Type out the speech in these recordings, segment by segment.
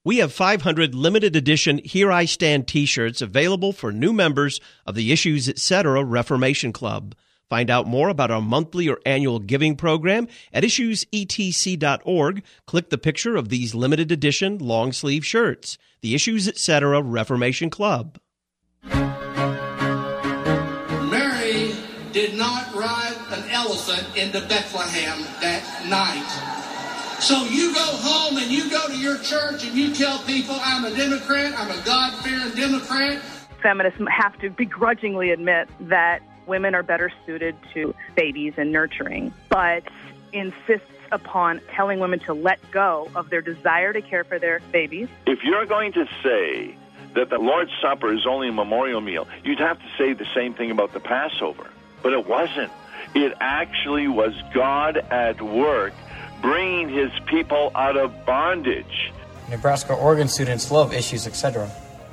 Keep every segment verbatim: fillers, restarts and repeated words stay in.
We have five hundred limited edition Here I Stand t-shirts available for new members of the Issues Etc. Reformation Club. Find out more about our monthly or annual giving program at issues e t c dot org. Click the picture of these limited edition long sleeve shirts. The Issues Etc. Reformation Club. Mary did not ride an elephant into Bethlehem that night. So you go home and you go to your church and you tell people, I'm a Democrat, I'm a God-fearing Democrat. Feminists have to begrudgingly admit that women are better suited to babies and nurturing, but insists upon telling women to let go of their desire to care for their babies. If you're going to say that the Lord's Supper is only a memorial meal, you'd have to say the same thing about the Passover. But it wasn't. It actually was God at work bringing his people out of bondage. Nebraska, Oregon students love Issues, et cetera.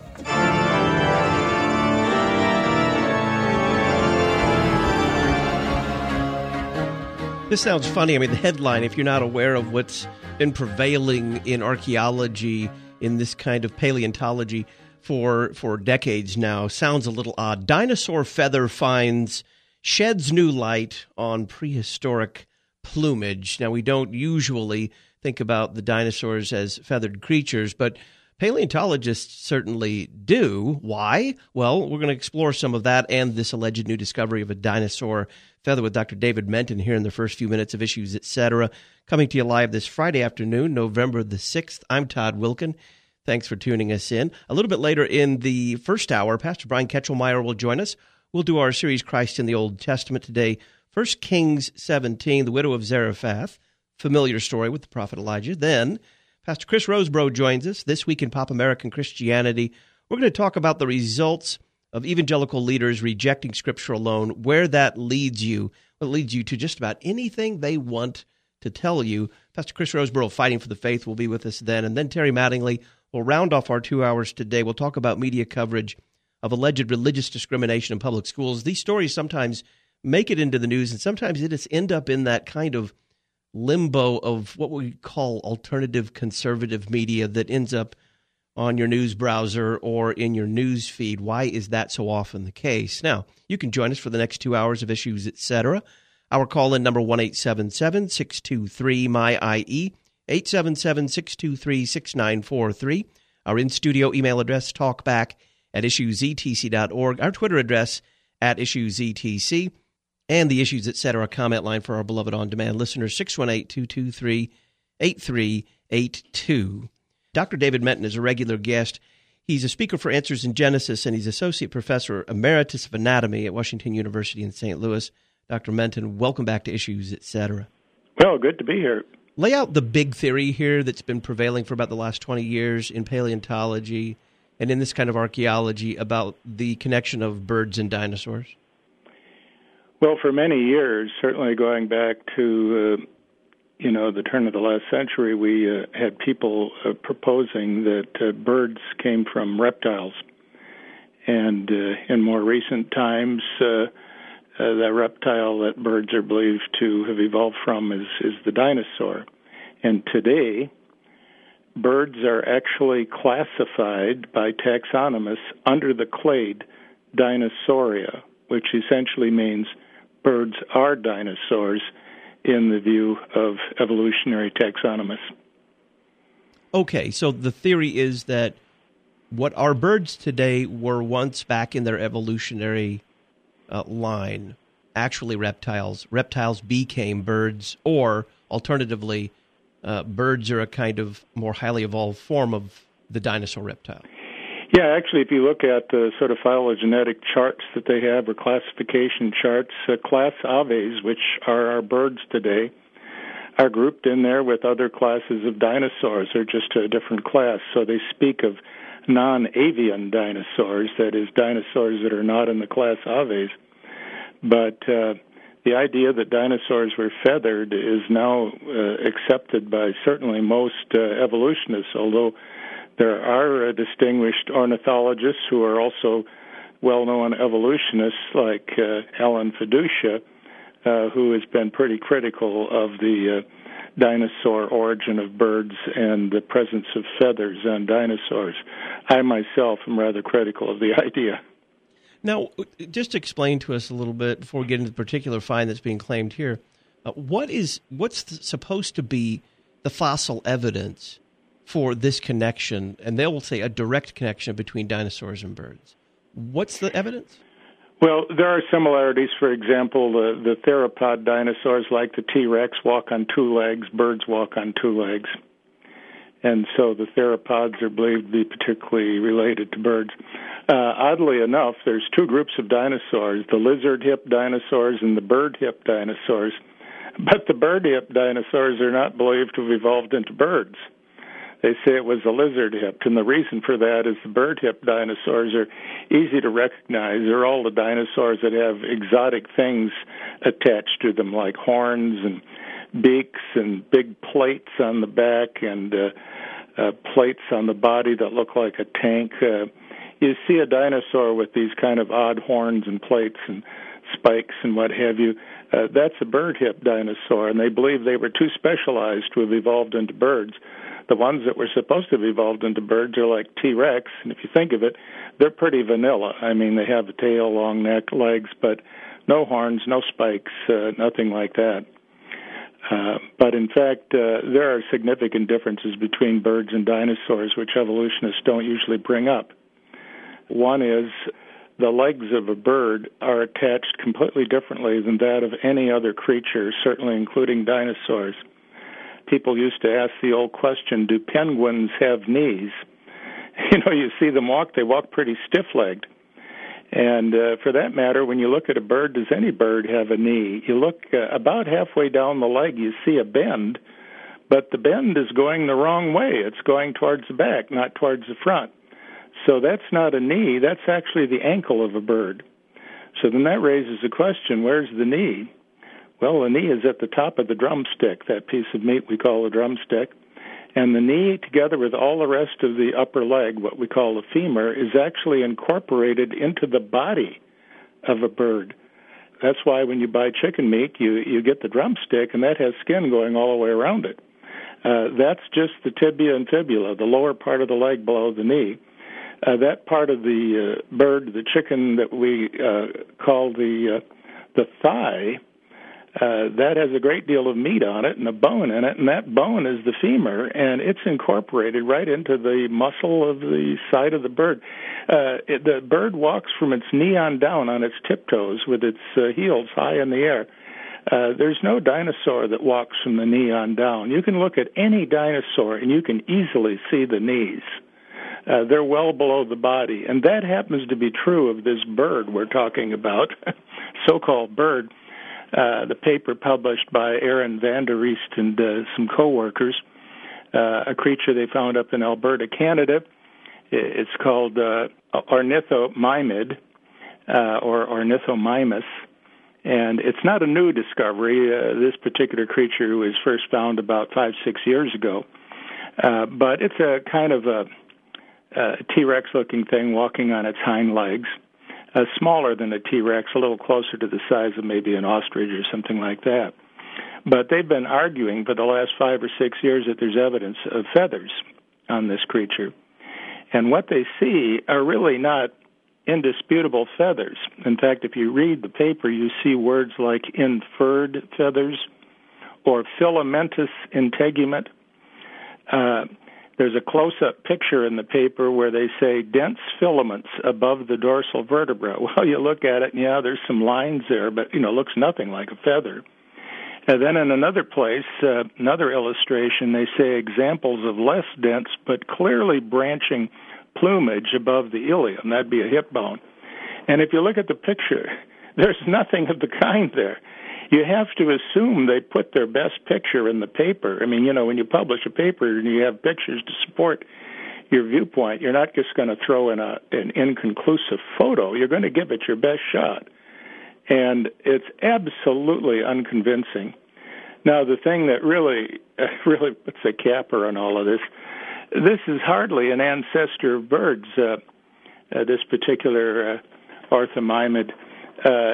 This sounds funny. I mean, the headline, if you're not aware of what's been prevailing in archaeology, in this kind of paleontology for for decades now, sounds a little odd. Dinosaur feather finds sheds new light on prehistoric plumage. Now, we don't usually think about the dinosaurs as feathered creatures, but paleontologists certainly do. Why? Well, we're going to explore some of that and this alleged new discovery of a dinosaur feather with Doctor David Menton here in the first few minutes of Issues, et cetera. Coming to you live this Friday afternoon, November the sixth. I'm Todd Wilkin. Thanks for tuning us in. A little bit later in the first hour, Pastor Brian Ketchelmeyer will join us. We'll do our series, Christ in the Old Testament today. First Kings seventeen, the widow of Zarephath, familiar story with the prophet Elijah. Then Pastor Chris Rosebrough joins us this week in Pop American Christianity. We're going to talk about the results of evangelical leaders rejecting Scripture alone, where that leads you. Well, it leads you to just about anything they want to tell you. Pastor Chris Rosebrough, Fighting for the Faith, will be with us then. And then Terry Mattingly will round off our two hours today. We'll talk about media coverage of alleged religious discrimination in public schools. These stories sometimes make it into the news, and sometimes it just end up in that kind of limbo of what we call alternative conservative media that ends up on your news browser or in your news feed. Why is that so often the case? Now, you can join us for the next two hours of Issues, et cetera. Our call-in number one eight seven seven, six two three, M Y I E, eight seven seven, six two three, six nine four three. Our in-studio email address, talkback at issues e t c dot org. Our Twitter address, at issues e t c. And the Issues, et cetera, comment line for our beloved on-demand listeners, six one eight, two two three, eight three eight two. Doctor David Menton is a regular guest. He's a speaker for Answers in Genesis, and he's Associate Professor Emeritus of Anatomy at Washington University in Saint Louis. Doctor Menton, welcome back to Issues, et cetera. Well, good to be here. Lay out the big theory here that's been prevailing for about the last twenty years in paleontology and in this kind of archaeology about the connection of birds and dinosaurs. Well, for many years, certainly going back to, uh, you know, the turn of the last century, we uh, had people uh, proposing that uh, birds came from reptiles. And uh, in more recent times, uh, uh, the reptile that birds are believed to have evolved from is, is the dinosaur. And today, birds are actually classified by taxonomists under the clade Dinosauria, which essentially means birds are dinosaurs in the view of evolutionary taxonomists. Okay, so the theory is that what are birds today were once back in their evolutionary uh, line actually reptiles. Reptiles became birds, or alternatively, uh, birds are a kind of more highly evolved form of the dinosaur reptile. Yeah, actually, if you look at the sort of phylogenetic charts that they have, or classification charts, uh, class Aves, which are our birds today, are grouped in there with other classes of dinosaurs. They're just a different class. So they speak of non-avian dinosaurs, that is, dinosaurs that are not in the class Aves. But uh, the idea that dinosaurs were feathered is now uh, accepted by certainly most uh, evolutionists, although there are uh, distinguished ornithologists who are also well-known evolutionists like uh, Alan Fiducia, uh, who has been pretty critical of the uh, dinosaur origin of birds and the presence of feathers on dinosaurs. I myself am rather critical of the idea. Now, just explain to us a little bit before we get into the particular find that's being claimed here. Uh, what is what's th- supposed to be the fossil evidence for this connection? And they will say a direct connection between dinosaurs and birds. What's the evidence? Well, there are similarities. For example, the, the theropod dinosaurs, like the T-Rex, walk on two legs. Birds walk on two legs. And so the theropods are believed to be particularly related to birds. Uh, oddly enough, there's two groups of dinosaurs, the lizard-hip dinosaurs and the bird-hip dinosaurs. But the bird-hip dinosaurs are not believed to have evolved into birds. They say it was the lizard-hip, and the reason for that is the bird-hip dinosaurs are easy to recognize. They're all the dinosaurs that have exotic things attached to them, like horns and beaks and big plates on the back and uh, uh, plates on the body that look like a tank. Uh, you see a dinosaur with these kind of odd horns and plates and spikes and what have you. Uh, that's a bird-hip dinosaur, and they believe they were too specialized to have evolved into birds. The ones that were supposed to have evolved into birds are like T-Rex, and if you think of it, they're pretty vanilla. I mean, they have a tail, long neck, legs, but no horns, no spikes, uh, nothing like that. Uh, but in fact, uh, there are significant differences between birds and dinosaurs, which evolutionists don't usually bring up. One is the legs of a bird are attached completely differently than that of any other creature, certainly including dinosaurs. People used to ask the old question, do penguins have knees? You know, you see them walk, they walk pretty stiff-legged. And uh, for that matter, when you look at a bird, does any bird have a knee? You look uh, about halfway down the leg, you see a bend, but the bend is going the wrong way. It's going towards the back, not towards the front. So that's not a knee, that's actually the ankle of a bird. So then that raises the question, where's the knee? Well, the knee is at the top of the drumstick, that piece of meat we call a drumstick. And the knee, together with all the rest of the upper leg, what we call the femur, is actually incorporated into the body of a bird. That's why when you buy chicken meat, you, you get the drumstick, and that has skin going all the way around it. Uh, that's just the tibia and fibula, the lower part of the leg below the knee. Uh, that part of the uh, bird, the chicken that we uh, call the uh, the thigh, Uh, that has a great deal of meat on it and a bone in it, and that bone is the femur, and it's incorporated right into the muscle of the side of the bird. Uh, it, the bird walks from its knee on down on its tiptoes with its uh, heels high in the air. Uh, there's no dinosaur that walks from the knee on down. You can look at any dinosaur, and you can easily see the knees. Uh, they're well below the body, and that happens to be true of this bird we're talking about, so-called bird. Uh, the paper published by Aaron van der Reest and uh, some co-workers, uh, a creature they found up in Alberta, Canada. It's called uh, ornithomimid, uh, or ornithomimus, and it's not a new discovery. Uh, this particular creature was first found about five, six years ago, uh, but it's a kind of a, a T-Rex-looking thing walking on its hind legs. Uh, smaller than a T-Rex, a little closer to the size of maybe an ostrich or something like that. But they've been arguing for the last five or six years that there's evidence of feathers on this creature. And what they see are really not indisputable feathers. In fact, if you read the paper, you see words like inferred feathers or filamentous integument. Uh, There's a close-up picture in the paper where they say dense filaments above the dorsal vertebra. Well, you look at it, and yeah, there's some lines there, but, you know, it looks nothing like a feather. And then in another place, uh, another illustration, they say examples of less dense but clearly branching plumage above the ilium. That'd be a hip bone. And if you look at the picture, there's nothing of the kind there. You have to assume they put their best picture in the paper. I mean, you know, when you publish a paper and you have pictures to support your viewpoint, you're not just going to throw in a, an inconclusive photo. You're going to give it your best shot. And it's absolutely unconvincing. Now, the thing that really, really puts a capper on all of this, this is hardly an ancestor of birds, uh, uh, this particular uh, orthomimid. Uh,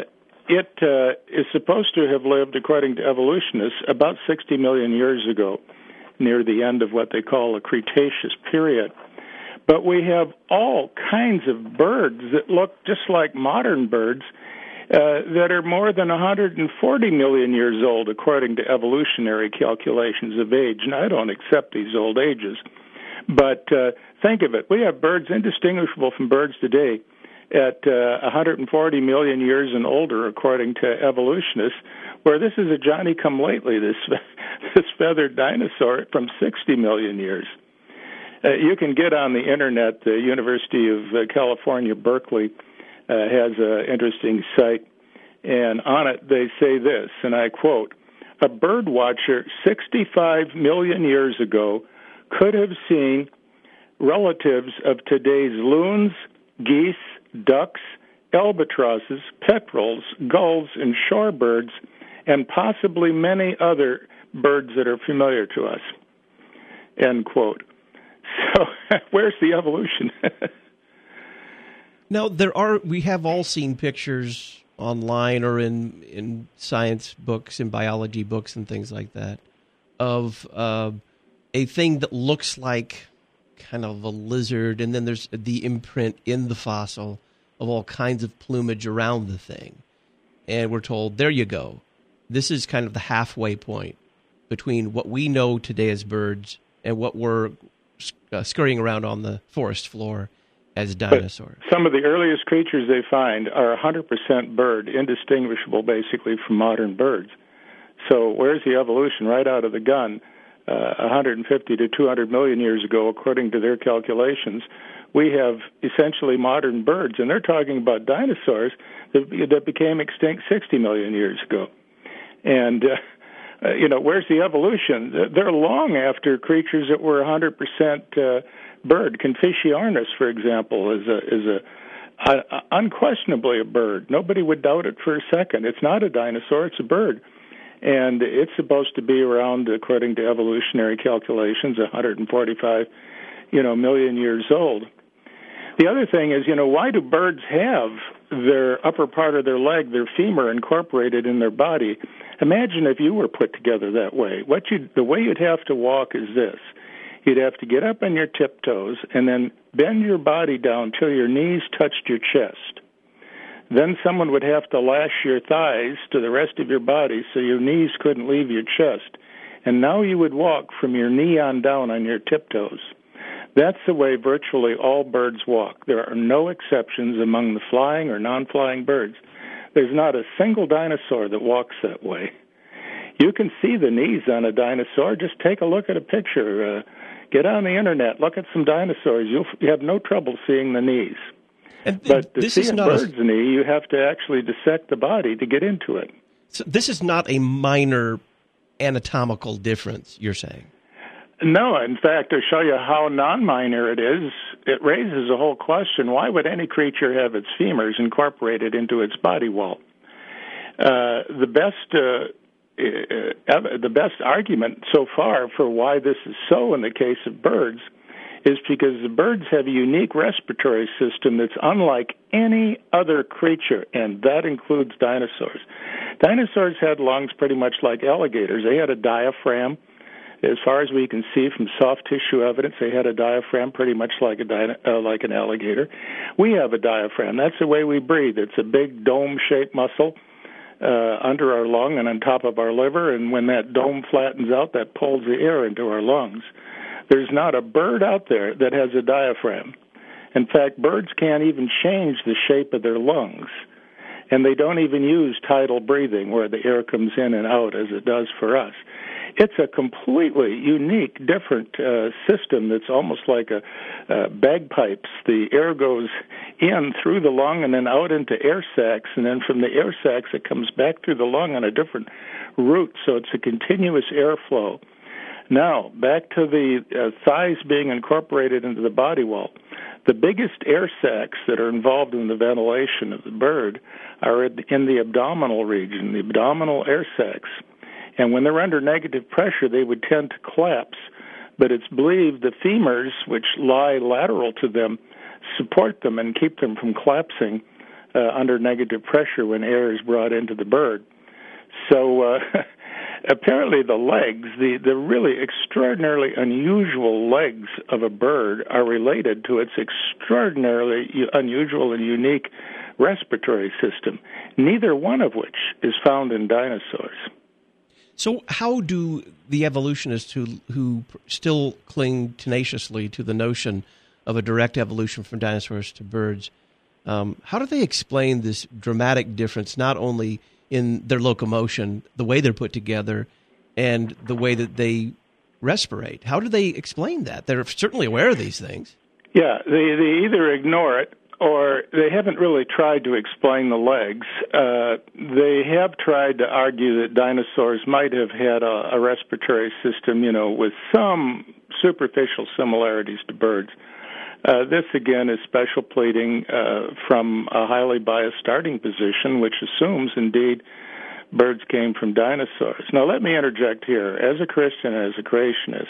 it uh, is supposed to have lived, according to evolutionists, about sixty million years ago, near the end of what they call a Cretaceous period. But we have all kinds of birds that look just like modern birds uh, that are more than one hundred forty million years old, according to evolutionary calculations of age. And I don't accept these old ages. But uh, think of it. We have birds indistinguishable from birds today at uh, one hundred forty million years and older, according to evolutionists, where this is a Johnny-come-lately, this, this feathered dinosaur from sixty million years. Uh, you can get on the Internet. The University of uh, California, Berkeley, uh, has an interesting site, and on it they say this, and I quote, "A bird watcher sixty-five million years ago could have seen relatives of today's loons, geese, ducks, albatrosses, petrels, gulls, and shorebirds, and possibly many other birds that are familiar to us." End quote. So where's the evolution? Now, there are, we have all seen pictures online or in, in science books and biology books and things like that of uh, a thing that looks like kind of a lizard, and then there's the imprint in the fossil of all kinds of plumage around the thing. And we're told, there you go. This is kind of the halfway point between what we know today as birds and what we're uh, scurrying around on the forest floor as dinosaurs. But some of the earliest creatures they find are one hundred percent bird, indistinguishable basically from modern birds. So where's the evolution? Right out of the gun. Uh, one hundred fifty to two hundred million years ago, according to their calculations, we have essentially modern birds, and they're talking about dinosaurs that, that became extinct sixty million years ago. And, uh, uh, you know, where's the evolution? They're long after creatures that were one hundred percent uh, bird. Confuciornis, for example, is a, is a, a unquestionably a bird. Nobody would doubt it for a second. It's not a dinosaur, it's a bird. And it's supposed to be around, according to evolutionary calculations, one hundred forty-five, you know, million years old. The other thing is, you know, why do birds have their upper part of their leg, their femur, incorporated in their body? Imagine if you were put together that way. What you, the way you'd have to walk is this. You'd have to get up on your tiptoes and then bend your body down till your knees touched your chest. Then someone would have to lash your thighs to the rest of your body so your knees couldn't leave your chest. And now you would walk from your knee on down on your tiptoes. That's the way virtually all birds walk. There are no exceptions among the flying or non-flying birds. There's not a single dinosaur that walks that way. You can see the knees on a dinosaur. Just take a look at a picture. Uh, get on the Internet. Look at some dinosaurs. You'll you have no trouble seeing the knees. And but to this see is a not bird's a, knee, you have to actually dissect the body to get into it. So this is not a minor anatomical difference, you're saying? No, in fact, to show you how non-minor it is, it raises a whole question. Why would any creature have its femurs incorporated into its body wall? Uh, the best uh, uh, the best argument so far for why this is so in the case of birds is because the birds have a unique respiratory system that's unlike any other creature, and that includes dinosaurs. Dinosaurs had lungs pretty much like alligators. They had a diaphragm. As far as we can see from soft tissue evidence, they had a diaphragm pretty much like a di- uh, like an alligator. We have a diaphragm. That's the way we breathe. It's a big dome-shaped muscle uh, under our lung and on top of our liver, and when that dome flattens out, that pulls the air into our lungs. There's not a bird out there that has a diaphragm. In fact, birds can't even change the shape of their lungs, and they don't even use tidal breathing where the air comes in and out as it does for us. It's a completely unique, different uh, system that's almost like a uh, bagpipes. The air goes in through the lung and then out into air sacs, and then from the air sacs it comes back through the lung on a different route, so it's a continuous airflow. Now, back to the uh, thighs being incorporated into the body wall. The biggest air sacs that are involved in the ventilation of the bird are in the abdominal region, the abdominal air sacs. And when they're under negative pressure, they would tend to collapse. But it's believed the femurs, which lie lateral to them, support them and keep them from collapsing uh, under negative pressure when air is brought into the bird. So uh, apparently the legs, the, the really extraordinarily unusual legs of a bird are related to its extraordinarily unusual and unique respiratory system, neither one of which is found in dinosaurs. So how do the evolutionists who who still cling tenaciously to the notion of a direct evolution from dinosaurs to birds, um, how do they explain this dramatic difference, not only in their locomotion, the way they're put together, and the way that they respirate? How do they explain that? They're certainly aware of these things. Yeah, they, they either ignore it or they haven't really tried to explain the legs. Uh, they have tried to argue that dinosaurs might have had a, a respiratory system, you know, with some superficial similarities to birds. Uh, this, again, is special pleading uh, from a highly biased starting position, which assumes, indeed, birds came from dinosaurs. Now, let me interject here. As a Christian and as a creationist,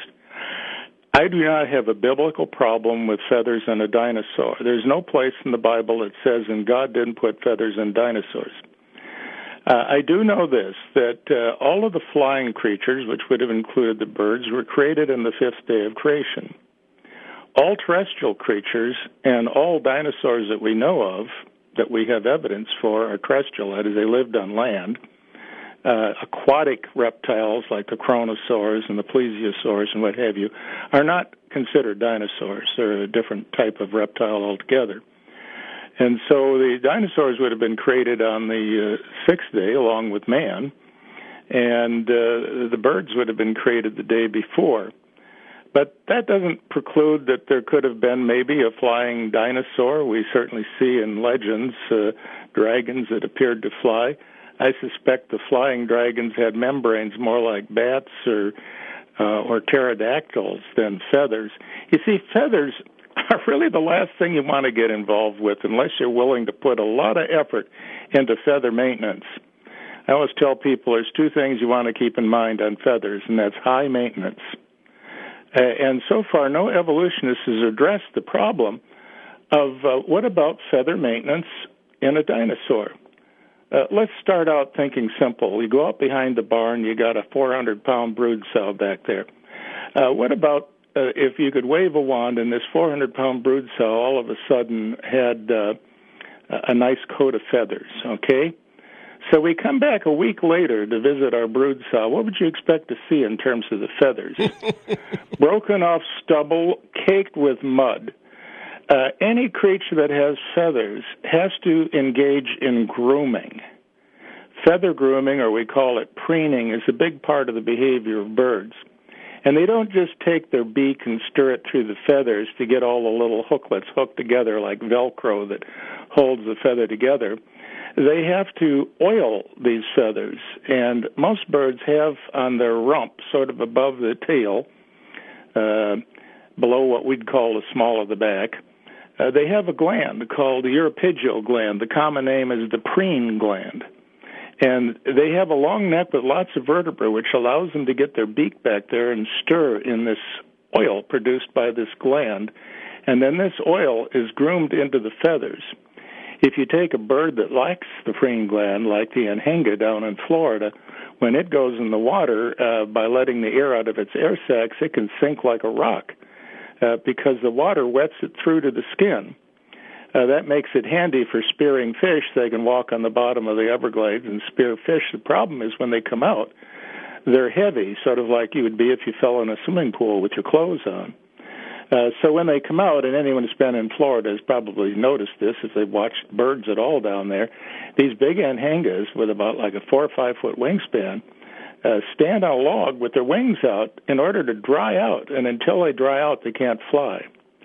I do not have a biblical problem with feathers in a dinosaur. There's no place in the Bible that says, and God didn't put feathers in dinosaurs. Uh, I do know this, that uh, all of the flying creatures, which would have included the birds, were created in the fifth day of creation. All terrestrial creatures and all dinosaurs that we know of, that we have evidence for, are terrestrial, that is, they lived on land. Uh, aquatic reptiles like the chronosaurs and the plesiosaurs and what have you are not considered dinosaurs. They're a different type of reptile altogether. And so the dinosaurs would have been created on the uh, sixth day along with man, and uh, the birds would have been created the day before. But that doesn't preclude that there could have been maybe a flying dinosaur. We certainly see in legends uh, dragons that appeared to fly. I suspect the flying dragons had membranes more like bats or uh, or pterodactyls than feathers. You see, feathers are really the last thing you want to get involved with unless you're willing to put a lot of effort into feather maintenance. I always tell people there's two things you want to keep in mind on feathers, and that's high maintenance. Uh, and so far, no evolutionist has addressed the problem of uh, what about feather maintenance in a dinosaur? Uh, let's start out thinking simple. You go out behind the barn, you got a four hundred pound brood sow back there. Uh, what about uh, if you could wave a wand and this four hundred pound brood sow all of a sudden had uh, a nice coat of feathers, okay? So we come back a week later to visit our brood sow. What would you expect to see in terms of the feathers? Broken off stubble, caked with mud. Uh, any creature that has feathers has to engage in grooming. Feather grooming, or we call it preening, is a big part of the behavior of birds. And they don't just take their beak and stir it through the feathers to get all the little hooklets hooked together like Velcro that holds the feather together. They have to oil these feathers, and most birds have on their rump, sort of above the tail, uh, below what we'd call the small of the back, uh, they have a gland called the uropygial gland. The common name is the preen gland. And they have a long neck with lots of vertebrae, which allows them to get their beak back there and stir in this oil produced by this gland. And then this oil is groomed into the feathers. If you take a bird that lacks the preen gland, like the anhinga down in Florida, when it goes in the water, uh, by letting the air out of its air sacs, it can sink like a rock uh, because the water wets it through to the skin. Uh, that makes it handy for spearing fish. They can walk on the bottom of the Everglades and spear fish. The problem is when they come out, they're heavy, sort of like you would be if you fell in a swimming pool with your clothes on. Uh, so when they come out, and anyone who's been in Florida has probably noticed this if they've watched birds at all down there, these big anhingas with about like a four or five foot wingspan uh, stand on a log with their wings out in order to dry out, and until they dry out, they can't fly.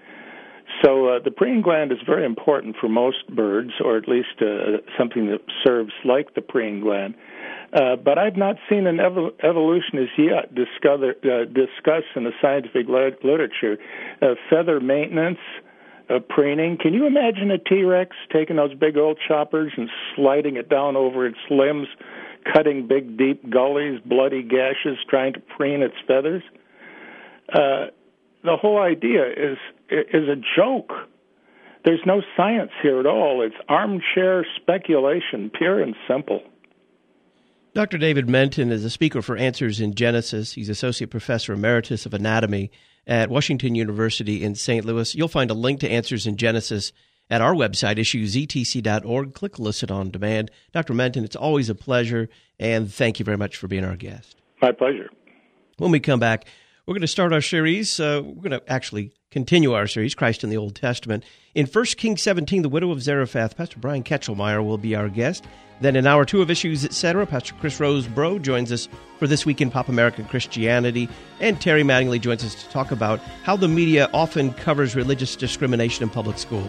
So uh, the preen gland is very important for most birds, or at least uh, something that serves like the preen gland. Uh, but I've not seen an ev- evolutionist yet discover, uh, discuss in the scientific le- literature uh, feather maintenance, uh, preening. Can you imagine a T-Rex taking those big old choppers and sliding it down over its limbs, cutting big, deep gullies, bloody gashes, trying to preen its feathers? Uh, the whole idea is is a joke. there's no science here at all. It's armchair speculation, pure and simple. Doctor David Menton is a speaker for Answers in Genesis. He's Associate Professor Emeritus of Anatomy at Washington University in Saint Louis. You'll find a link to Answers in Genesis at our website, issues e t c dot org. Click Listen on Demand. Doctor Menton, it's always a pleasure, and thank you very much for being our guest. My pleasure. When we come back, we're going to start our series. Uh, we're going to actually continue our series, Christ in the Old Testament. In First Kings seventeen, the widow of Zarephath, Pastor Brian Ketchelmeyer will be our guest. Then in hour two of Issues, et cetera, Pastor Chris Rosebrough joins us for This Week in Pop American Christianity. And Terry Mattingly joins us to talk about how the media often covers religious discrimination in public schools.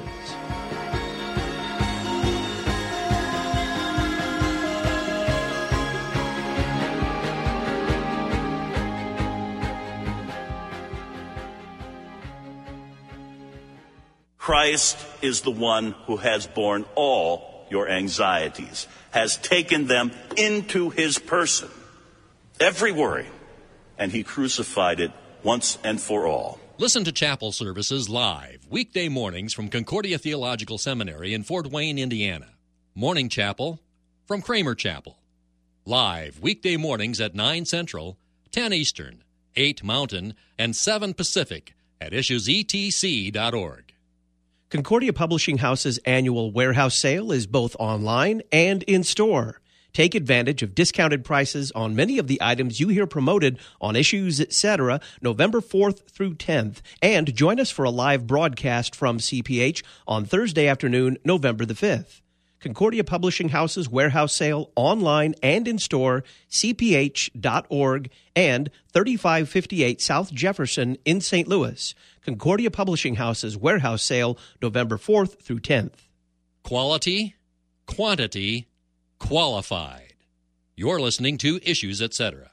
Christ is the one who has borne all your anxieties, has taken them into his person, every worry, and he crucified it once and for all. Listen to chapel services live, weekday mornings from Concordia Theological Seminary in Fort Wayne, Indiana. Morning chapel from Kramer Chapel. Live, weekday mornings at nine Central, ten Eastern, eight Mountain, and seven Pacific at issues e t c dot org. Concordia Publishing House's annual warehouse sale is both online and in-store. Take advantage of discounted prices on many of the items you hear promoted on Issues, et cetera, November fourth through tenth, and join us for a live broadcast from C P H on Thursday afternoon, November the fifth. Concordia Publishing House's warehouse sale online and in-store, c p h dot org, and thirty-five fifty-eight South Jefferson in Saint Louis. Concordia Publishing House's warehouse sale, November fourth through tenth. Quality, quantity, qualified. You're listening to Issues, et cetera.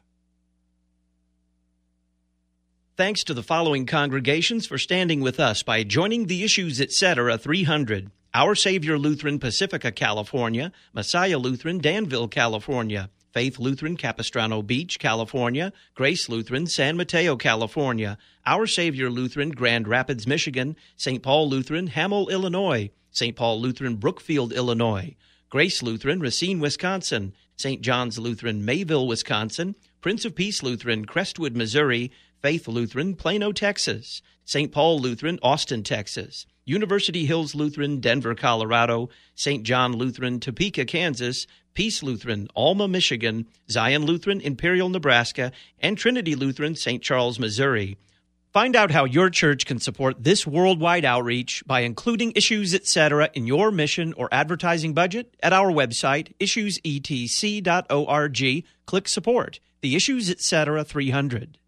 Thanks to the following congregations for standing with us by joining the Issues, et cetera three hundred. Our Savior Lutheran, Pacifica, California; Messiah Lutheran, Danville, California; Faith Lutheran, Capistrano Beach, California; Grace Lutheran, San Mateo, California; Our Savior Lutheran, Grand Rapids, Michigan; Saint Paul Lutheran, Hamel, Illinois; Saint Paul Lutheran, Brookfield, Illinois; Grace Lutheran, Racine, Wisconsin; Saint John's Lutheran, Mayville, Wisconsin; Prince of Peace Lutheran, Crestwood, Missouri; Faith Lutheran, Plano, Texas; Saint Paul Lutheran, Austin, Texas; University Hills Lutheran, Denver, Colorado; Saint John Lutheran, Topeka, Kansas; Peace Lutheran, Alma, Michigan; Zion Lutheran, Imperial, Nebraska; and Trinity Lutheran, Saint Charles, Missouri. Find out how your church can support this worldwide outreach by including Issues, et cetera in your mission or advertising budget at our website, issues e t c dot org. Click Support, the Issues, et cetera three hundred.